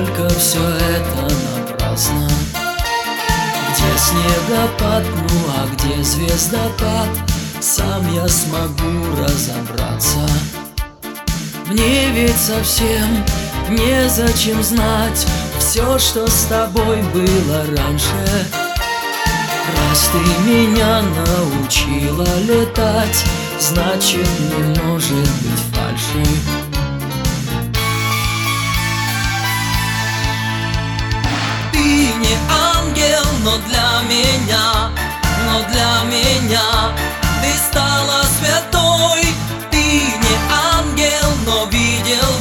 только все это напрасно. Где снегопад, ну а где звездопад, сам я смогу разобраться. Мне ведь совсем незачем знать все, что с тобой было раньше. Раз ты меня научила летать, значит, не может быть фальши. Ты не ангел, но для меня ты стала святой. Ты не ангел, но видел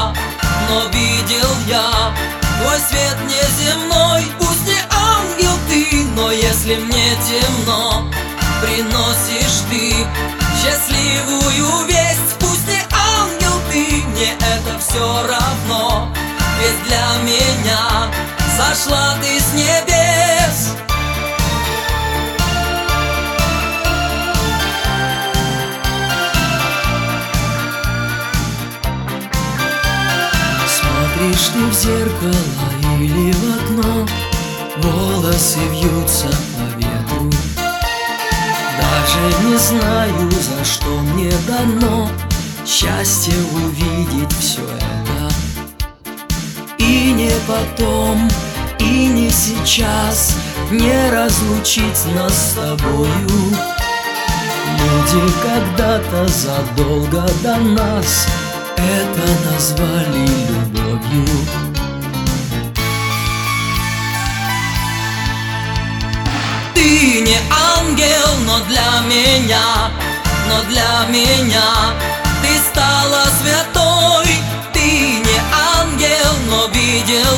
я твой свет неземной. Пусть не ангел ты, но если мне темно, приносишь ты счастливую весть. Пусть не ангел ты, мне это все равно, ведь для меня сошла ты с небес. Смотришь ты в зеркало или в окно, волосы вьются по ветру. Даже не знаю, за что мне дано счастье увидеть все это. И не потом, и не сейчас не разлучить нас с тобою. Люди когда-то задолго до нас это назвали любовью. Ты не ангел, но для меня ты стала святой. Ты не ангел, но видел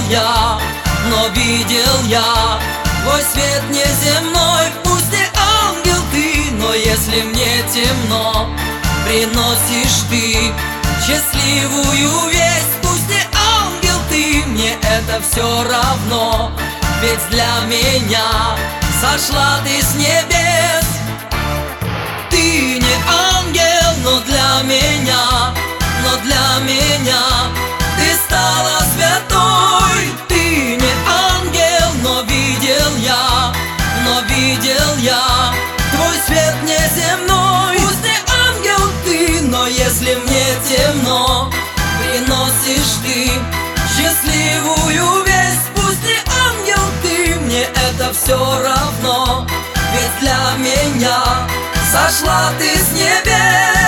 я твой свет неземной. Пусть не ангел ты, но если мне темно, приносишь ты счастливую весть. Пусть не ангел ты, мне это все равно, ведь для меня сошла ты с небес. Ты не ангел, но для меня ты стала святой. Ты не ангел, но видел я твой свет неземной. Пусть не ангел ты, но если мне темно, приносишь ты счастливую весть. Пусть не ангел ты, мне это все равно, ведь для меня сошла ты с небес.